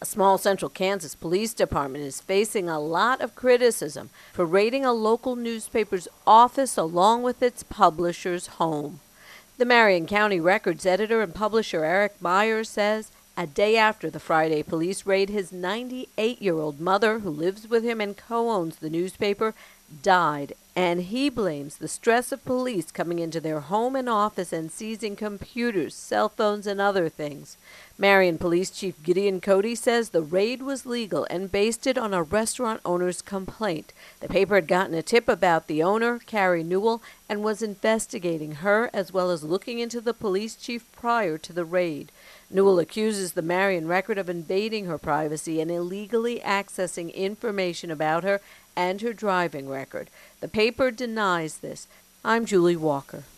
A small central Kansas police department is facing a lot of criticism for raiding a local newspaper's office along with its publisher's home. The Marion County Record's editor and publisher Eric Myers says a day after the Friday police raid, his 98-year-old mother, who lives with him and co-owns the newspaper, died, and he blames the stress of police coming into their home and office and seizing computers, cell phones, and other things. Marion Police Chief Gideon Cody says the raid was legal and based it on a restaurant owner's complaint. The paper had gotten a tip about the owner, Carrie Newell, and was investigating her as well as looking into the police chief prior to the raid. Newell accuses the Marion Record of invading her privacy and illegally accessing information about her and her driving record. The paper denies this. I'm Julie Walker.